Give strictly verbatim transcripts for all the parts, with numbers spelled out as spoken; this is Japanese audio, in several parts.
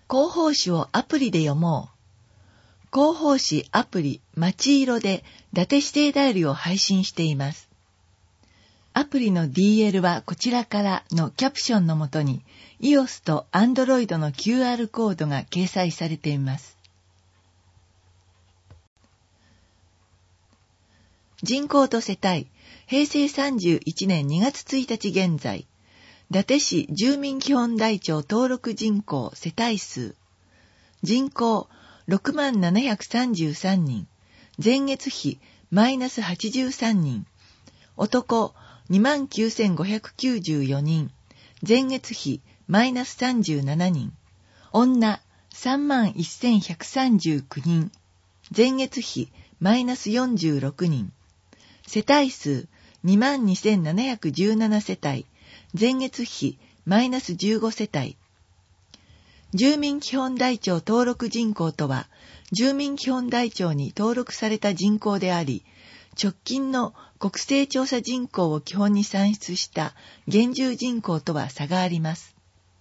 広報誌をアプリで読もう。広報誌アプリまちいろで伊達指定代理を配信しています。アプリの ディーエル はこちらからのキャプションのもとに iOS と Android の キューアール コードが掲載されています。人口と世帯、へいせいさんじゅういちねんにがつついたち現在、伊達市住民基本台帳登録人口世帯数、人口ろくまんななひゃくさんじゅうさんにん、前月比マイナスはちじゅうさんにん、男にまんきゅうせんごひゃくきゅうじゅうよにん、前月比マイナスさんじゅうななにん、女さんまんせんひゃくさんじゅうきゅうにん、前月比マイナスよんじゅうろくにん、世帯数にまんにせんななひゃくじゅうなな世帯、前月比マイナスじゅうご世帯。住民基本台帳登録人口とは、住民基本台帳に登録された人口であり、直近の国勢調査人口を基本に算出した現住人口とは差があります。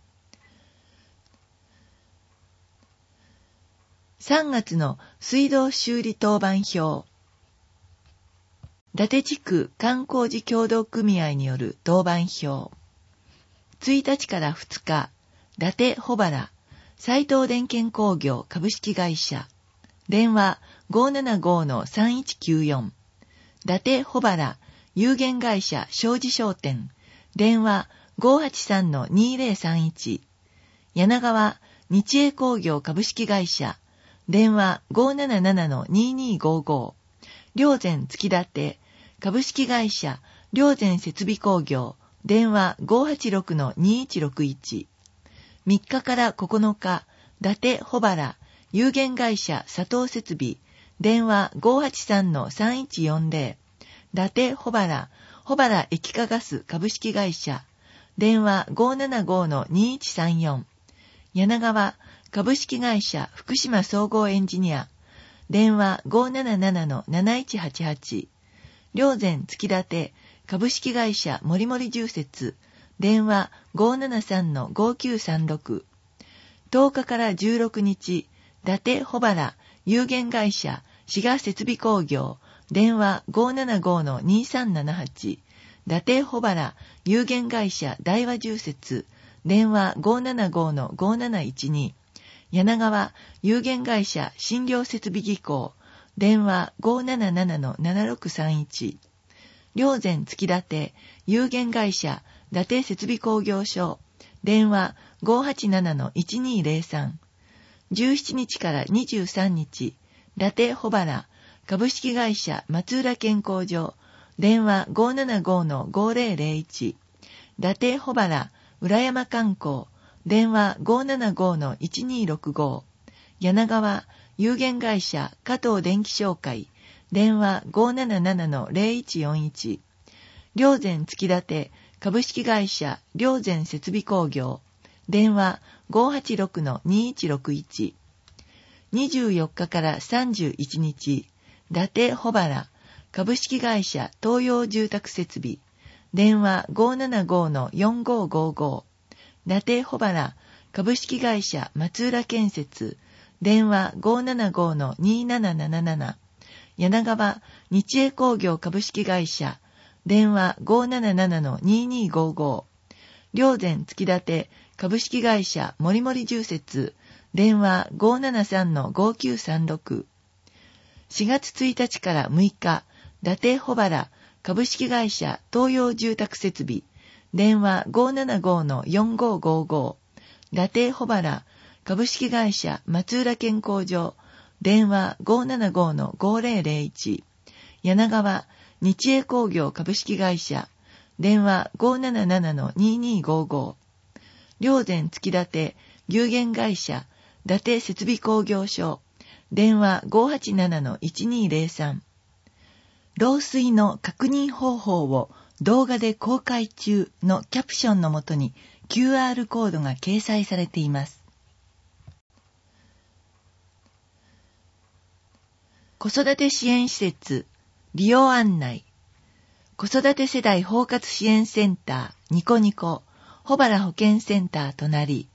さんがつの水道修理当番表。伊達地区観光事協同組合による当番表。ついたちからふつか、伊達保原、斉藤電検工業株式会社。電話 ごーななご のさんいちきゅうよん。伊達保原、有限会社庄司商店。電話 ごーはちさん のにーぜろさんいち。柳川、日栄工業株式会社。電話 ごーなななな のにーにーごーご。霊山月立、株式会社、霊山設備工業。電話 ごーはちろく のにーいちろくいち。みっかからここのか、伊達保原、有限会社佐藤設備。電話 ごーはちさん のさんいちよんぜろ。伊達保原、保原液化ガス株式会社。電話 ごーななご のにーいちさんよん。柳川、株式会社福島総合エンジニア。電話 ごーなななな のなないちはちはち。霊山月立、株式会社もりもり住設。電話 ごーななさん のごーきゅうさんろく。とおかからじゅうろくにち、伊達保原、有限会社滋賀設備工業。電話 ごーななご のにーさんななはち。伊達保原、有限会社大和住設。電話 ごーななご のごーなないちに。柳川、有限会社診療設備技工。電話 ごーなななな のななろくさんいち。霊山月立、有限会社伊達設備工業所。電話 ごーはちなな のいちにーぜろさん。じゅうしちにちからにじゅうさんにち、伊達保原、株式会社松浦健康所。電話 ごーななご のごーぜろぜろいち。伊達保原、浦山観光。電話 ごーななご のいちにーろくご。柳川、有限会社加藤電気商会。電話 ごーなななな のぜろいちよんいち。霊山月立、株式会社霊山設備工業。電話 ごーはちろく のにーいちろくいち。にじゅうよっかからさんじゅういちにち、伊達保原、株式会社東洋住宅設備。電話 ごーななご のよんごーごーご。伊達保原、株式会社松浦建設。電話 ごーななご のにーなななななな。柳川、日栄工業株式会社。電話 ごーなななな のにーにーごーご。霊山月立、株式会社もりもり住設。電話 ごーななさん のごーきゅうさんろく。しがつついたちからむいか、伊達保原、株式会社東洋住宅設備。電話 ごーななご のよんごーごーご。伊達保原、株式会社松浦健康所。電話 ごーななご のごーぜろぜろいち。柳川、日栄工業株式会社。電話 ごーなななな のにーにーごーご。霊山月立、有限会社伊達設備工業所。電話 ごーはちなな のいちにーぜろさん。漏水の確認方法を動画で公開中のキャプションのもとに キューアール コードが掲載されています。子育て支援施設利用案内。子育て世代包括支援センターニコニコ保原保健センター隣。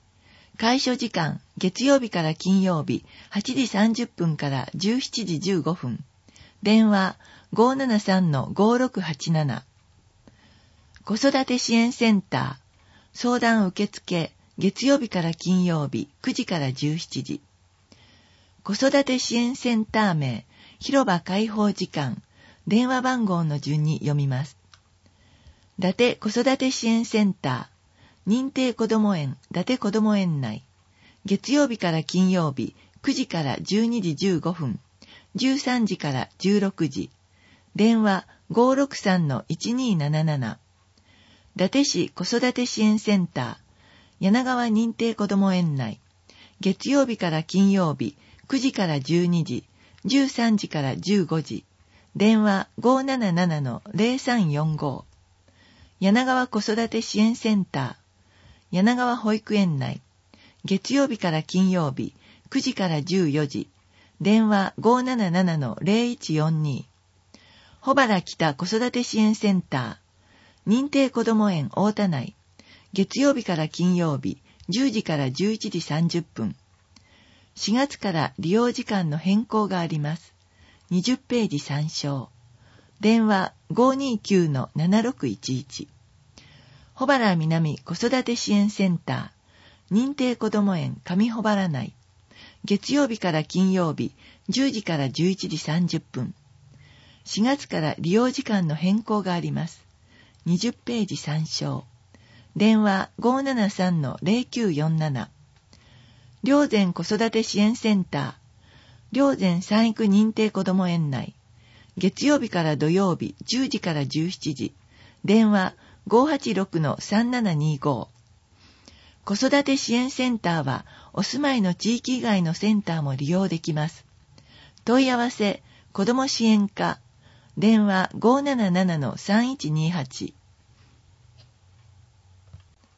開所時間、月曜日から金曜日、はちじさんじゅっぷんからじゅうしちじじゅうごふん。電話 ごーななさんのごーろくはちなな。子育て支援センター、相談受付、月曜日から金曜日、くじからじゅうしちじ。子育て支援センター名、広場開放時間、電話番号の順に読みます。伊達子育て支援センター、認定こども園、伊達こども園内、月曜日から金曜日、くじからじゅうにじじゅうごふん、じゅうさんじからじゅうろくじ、電話 ごーろくさんのいちにーなななな。伊達市子育て支援センター、柳川認定こども園内、月曜日から金曜日、くじからじゅうにじ、じゅうさんじからじゅうごじ、電話 ごーななななのぜろさんよんご。柳川子育て支援センター、柳川保育園内、月曜日から金曜日、くじからじゅうよじ、電話 ごーななななのぜろいちよんに。保原北子育て支援センター、認定こども園太田内、月曜日から金曜日、じゅうじからじゅういちじさんじゅっぷん。しがつから利用時間の変更があります。にじゅっページ参照。電話 ごーにーきゅうのななろくいちいち。保原南子育て支援センター、認定こども園上保原内、月曜日から金曜日、じゅうじからじゅういちじさんじゅっぷん。しがつから利用時間の変更があります。にじゅっページ参照。電話 ごーななさんのぜろきゅうよんなな。霊山子育て支援センター、霊山産育認定こども園内、月曜日から土曜日じゅうじからじゅうしちじ、電話 ごーはちろくのさんななにご。子育て支援センターはお住まいの地域以外のセンターも利用できます。問い合わせ、子ども支援課、電話 ごーななななのさんいちにはち。